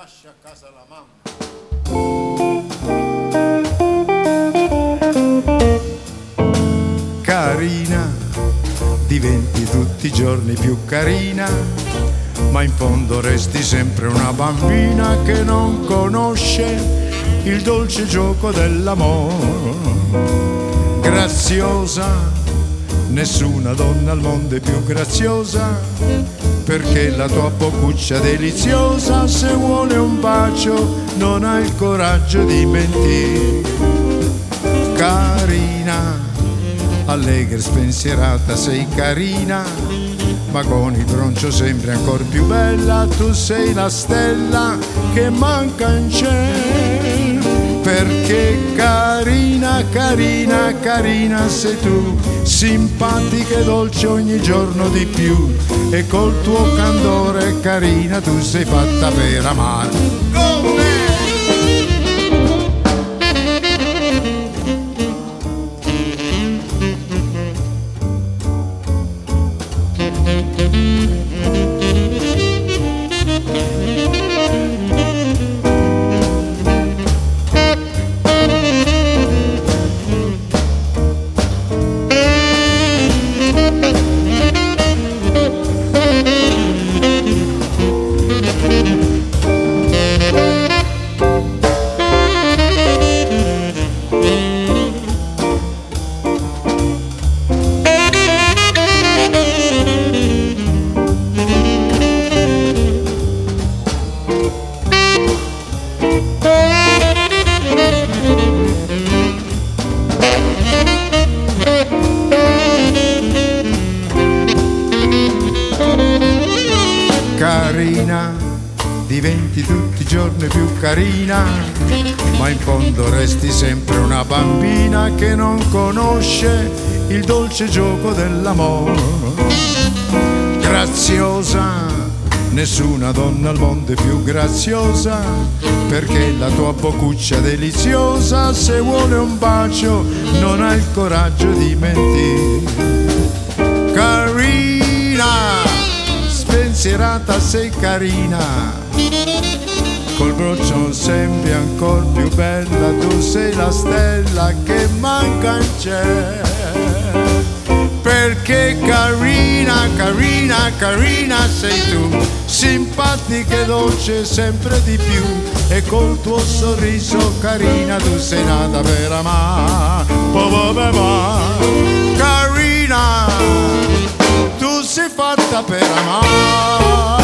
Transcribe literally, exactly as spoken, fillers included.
lascia a casa la mamma. Carina, diventi tutti i giorni più carina, ma in fondo resti sempre una bambina che non conosce il dolce gioco dell'amore. Graziosa, nessuna donna al mondo è più graziosa, perché la tua boccuccia deliziosa, se vuole un bacio non ha il coraggio di mentire. Carina, allegra e spensierata sei carina, ma con il broncio sembri ancor più bella. Tu sei la stella che manca in cielo, perché carina, carina, carina sei tu, simpatica e dolce ogni giorno di più, e col tuo candore carina tu sei fatta per amare. Carina, diventi tutti i giorni più carina, ma in fondo resti sempre una bambina che non conosce il dolce gioco dell'amore. Graziosa, nessuna donna al mondo è più graziosa, perché la tua boccuccia deliziosa, se vuole un bacio non ha il coraggio di mentire. Carina, spensierata sei carina, col broncio sembri ancor più bella. Tu sei la stella che manca in cielo, perché carina, carina, carina sei tu, simpatica e dolce sempre di più, e col tuo sorriso carina tu sei nata per amare. Carina, tu sei fatta per amare.